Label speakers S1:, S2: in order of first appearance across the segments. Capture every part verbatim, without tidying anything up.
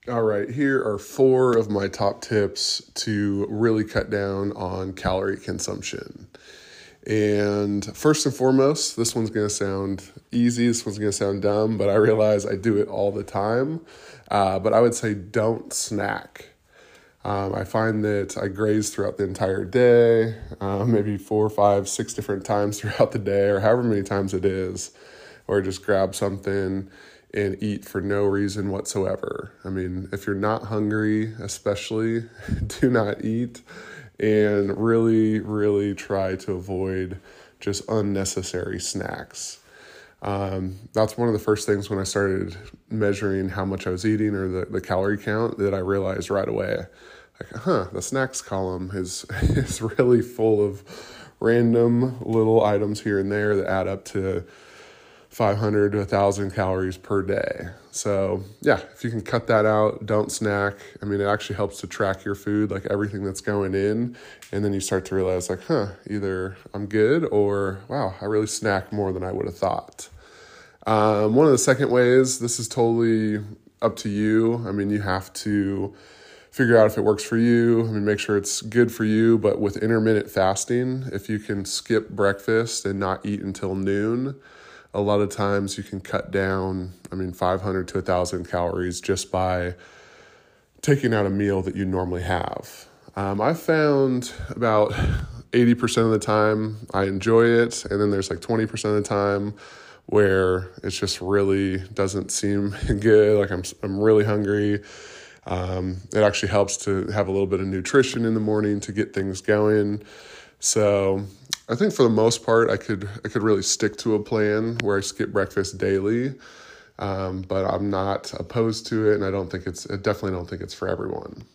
S1: All right, here are four of my top tips to really cut down on calorie consumption. And first and foremost, this one's going to sound easy, this one's going to sound dumb, but I realize I do it all the time. Uh, but I would say don't snack. Um, I find that I graze throughout the entire day, uh, maybe four, five, six different times throughout the day, or however many times it is, or just grab something and eat for no reason whatsoever. I mean, if you're not hungry, especially, do not eat, and really, really try to avoid just unnecessary snacks. Um, that's one of the first things when I started measuring how much I was eating or the, the calorie count that I realized right away. Like, huh, the snacks column is is really full of random little items here and there that add up to five hundred to one thousand calories per day. So yeah, if you can cut that out, don't snack. I mean, it actually helps to track your food, like everything that's going in. And then you start to realize like, huh, either I'm good or wow, I really snacked more than I would have thought. Um, one of the second ways, this is totally up to you. I mean, you have to figure out if it works for you. I mean, make sure it's good for you. But with intermittent fasting, if you can skip breakfast and not eat until noon, a lot of times you can cut down, I mean, five hundred to one thousand calories just by taking out a meal that you normally have. Um, I've found about eighty percent of the time I enjoy it. And then there's like twenty percent of the time where it just really doesn't seem good. Like I'm, I'm really hungry. Um, it actually helps to have a little bit of nutrition in the morning to get things going. So I think for the most part, I could I could really stick to a plan where I skip breakfast daily, um, but I'm not opposed to it, and I don't think it's I definitely don't think it's for everyone.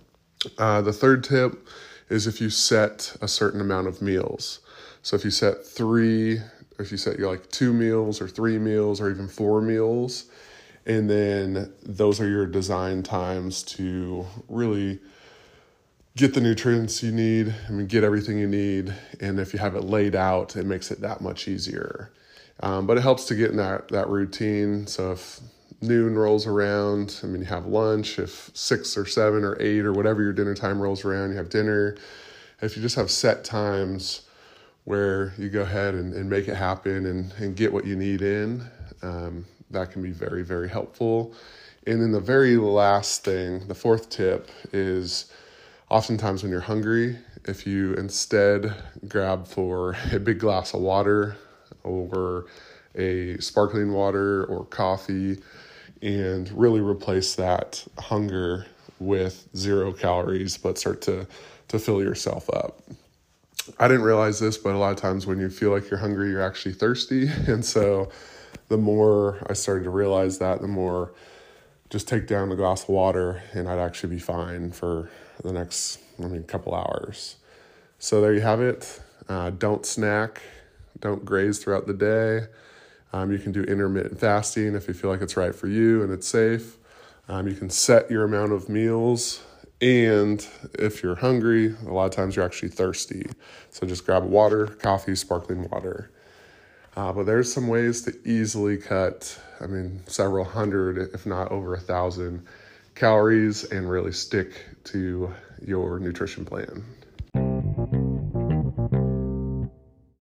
S1: Uh, the third tip is if you set a certain amount of meals. So if you set three, if you set your like two meals or three meals or even four meals, and then those are your design times to really get the nutrients you need, I mean, get everything you need. And if you have it laid out, it makes it that much easier. Um, but it helps to get in that, that routine. So if noon rolls around, I mean, you have lunch. If six or seven or eight or whatever your dinner time rolls around, you have dinner. If you just have set times where you go ahead and, and make it happen and, and get what you need in, um, that can be very, very helpful. And then the very last thing, the fourth tip is oftentimes when you're hungry, if you instead grab for a big glass of water or a sparkling water or coffee and really replace that hunger with zero calories, but start to, to fill yourself up. I didn't realize this, but a lot of times when you feel like you're hungry, you're actually thirsty. And so the more I started to realize that, the more just take down a glass of water and I'd actually be fine for the next, I mean, couple hours. So there you have it. Uh, don't snack. Don't graze throughout the day. Um, you can do intermittent fasting if you feel like it's right for you and it's safe. Um, you can set your amount of meals. And if you're hungry, a lot of times you're actually thirsty. So just grab water, coffee, sparkling water. Uh, but there's some ways to easily cut, I mean, several hundred, if not over a thousand calories and really stick to your nutrition plan.